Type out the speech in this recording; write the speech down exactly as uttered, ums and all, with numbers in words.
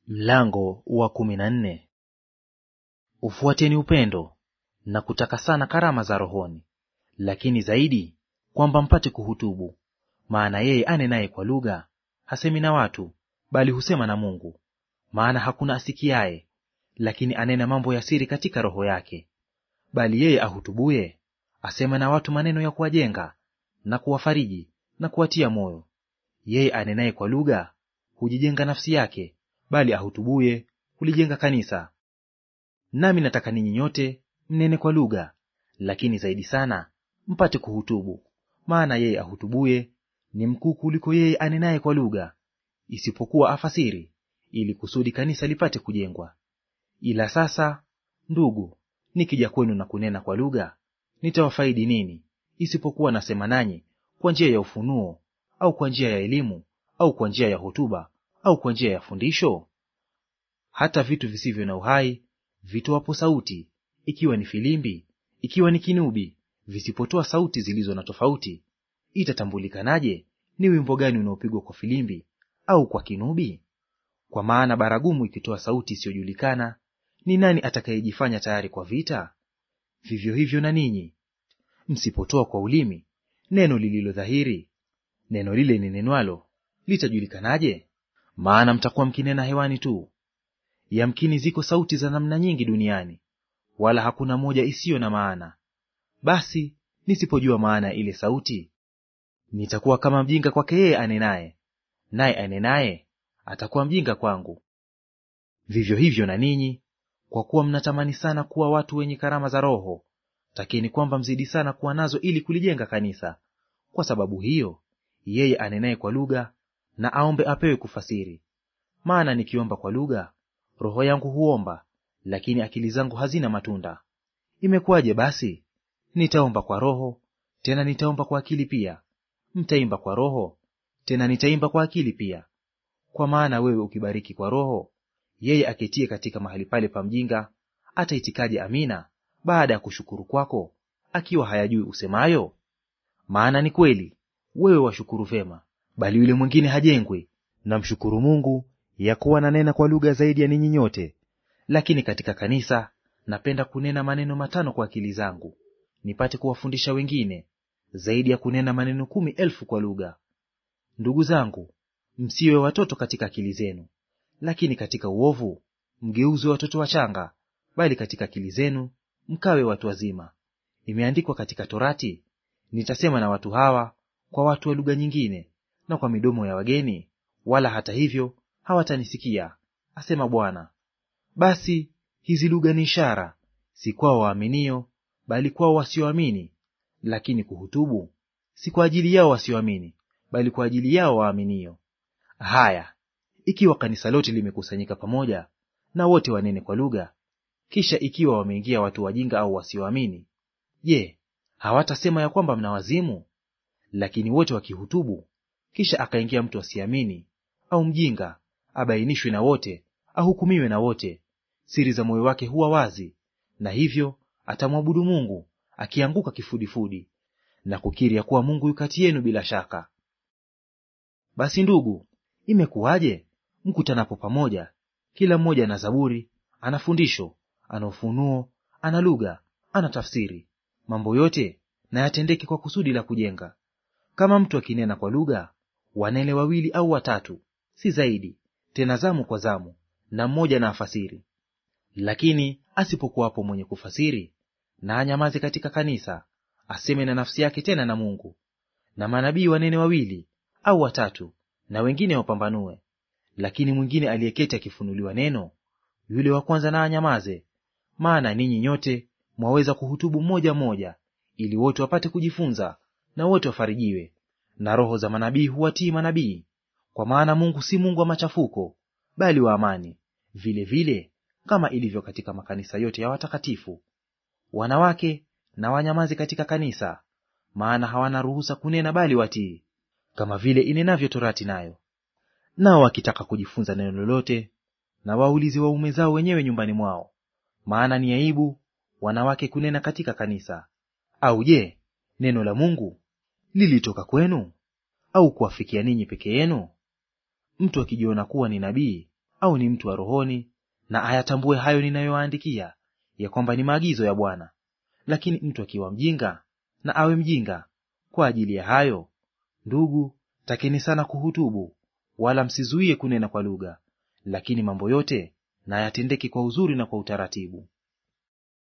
Mlango wa kumi na nne. Ufuateni upendo na kutaka sana karama za rohoni, lakini zaidi kwamba mpate kuhutubu. Maana yeye anenaye kwa lugha hasemi na watu, bali husema na Mungu. Maana hakuna asikiaye, lakini anena mambo ya siri katika roho yake. Bali yeye ahutubuye asema na watu maneno ya kuwajenga na kuwafariji na kuwatia moyo. Yeye anenaye kwa lugha hujijenga nafsi yake, bali ahutubuye hulijenga kanisa. Nami nataka ninyi nyote mnene kwa lugha, lakini zaidi sana mpate kuhutubu. Maana yeye ahutubuye ni mkuu kuliko yeye anenaye kwa lugha, isipokuwa afasiri, ili kusudi kanisa lipate kujengwa. Ila sasa, ndugu, nikija kwenu na kunena kwa lugha, nitawafaidi nini, isipokuwa nasema nanyi kwa njia ya ufunuo, au kwa njia ya elimu, au kwa njia ya hotuba, au kwa njia ya fundisho? Hata vitu visivyo na uhai vitoapo sauti, ikiwa ni filimbi, ikiwa ni kinubi, visipotoa sauti zilizo na tofauti, itatambulikanaje ni wimbo gani unaopigwa kwa filimbi au kwa kinubi? Kwa maana baragumu ikitoa sauti isiyojulikana, ni nani atakayejifanya tayari kwa vita? Vivyo hivyo na ninyi, msipotoa kwa ulimi neno lililo dhahiri, neno lile ninenwalo litajulikanaje? Maana mtakuwa mkinena hewani tu. Yamkini ziko sauti za namna nyingi duniani, wala hakuna moja isiyo na maana. Basi nisipojua maana ya ile sauti, nitakuwa kama mjinga kwake yeye anenaye, naye anenaye atakuwa mjinga kwangu. Vivyo hivyo na ninyi, kwa kuwa mnatamani sana kuwa watu wenye karama za Roho, takeni kwamba mzidi sana kuwa nazo, ili kulijenga kanisa. Kwa sababu hiyo, yeye anenaye kwa lugha na aombe apewe kufasiri. Maana nikiomba kwa lugha, roho yangu huomba, lakini akili zangu hazina matunda. Imekuwaje basi? Nitaomba kwa roho, tena nitaomba kwa akili pia. Mtaimba kwa roho, tena nitaimba kwa akili pia. Kwa maana wewe ukibariki kwa roho, yeye aketie katika mahali pale pa mjinga ataitikaje amina baada ya kushukuru kwako, akiwa hayajui usemayo? Maana ni kweli, wewe washukuru vema, bali yule mwingine hajengwi. Na mshukuru Mungu ya kuwa nanena kwa lugha zaidi ya ninyi nyote. Lakini katika kanisa napenda kunena maneno matano kwa akili zangu, nipate kuwafundisha wengine, zaidi ya kunena maneno kumi elfu kwa lugha. Ndugu zangu, msiwe watoto katika akili zenu, lakini katika uovu mgeuzwe watoto wachanga, bali katika akili zenu mkawe watu wazima. Imeandikwa katika Torati, nitasema na watu hawa kwa watu wa lugha nyingine, na kwa midomo ya wageni, wala hata hivyo hawatanisikia, asema Bwana. Basi hizi lugha ni ishara, si kwao waaminio, bali kwao wasioamini. Lakini kuhutubu si kwa ajili yao wasioamini, bali kwa ajili yao waaminio. Haya, ikiwa kanisa lote limekusanyika pamoja, na wote wanene kwa lugha, kisha ikiwa wameingia watu wajinga au wasioamini, je, hawatasema ya kwamba mna wazimu? Lakini wote wakihutubu, kisha akaingia mtu asiamini au mjinga, abainishwe na wote, ahukumiwe na wote, siri za moyo wake huwa wazi, na hivyo atamwabudu Mungu akianguka kifudifudi, na kukiri ya kuwa Mungu yu kati yenu bila shaka. Basi ndugu, imekuwaje mkutanapo pamoja, kila mmoja ana zaburi, ana fundisho, ana ufunuo, ana lugha, ana tafsiri? Mambo yote na yatendeke kwa kusudi la kujenga. Kama mtu akinena kwa lugha, wanene wawili au watatu, si zaidi, tena zamu kwa zamu, na mmoja na afasiri. Lakini asipokuwapo mwenye kufasiri, na anyamaze katika kanisa, aseme na nafsi yake tena na Mungu. Na manabii wanene wawili au watatu, na wengine wapambanue. Lakini mwingine aliyeketi akifunuliwa neno, yule wa kwanza na anyamaze. Maana ninyi nyote mwaweza kuhutubu mmoja mmoja, ili wote wapate kujifunza, na wote wafarijiwe. Na roho za manabii huwatii manabii, kwa maana Mungu si Mungu wa machafuko, bali wa amani, vile vile kama ilivyo katika makanisa yote ya watakatifu. Wanawake na wanyamaze katika kanisa, maana hawana ruhusa kunena, bali watii, kama vile inenavyo Torati nayo. Nao wakitaka kujifunza neno lolote, na waulize waume zao wenyewe nyumbani mwao, maana ni aibu wanawake kunena katika kanisa. Au je, neno la Mungu lilitoka kwenu, au kuwafikia ninyi peke yenu? Mtu akijiona kuwa ni nabii au ni mtu wa rohoni, na ayatambue hayo ninayowaandikia, ya kwamba ni maagizo ya Bwana. Lakini mtu akiwa mjinga, na awe mjinga. Kwa ajili ya hayo, ndugu, takeni sana kuhutubu, wala msizuie kunena kwa lugha, lakini mambo yote na yatendeke kwa uzuri na kwa utaratibu.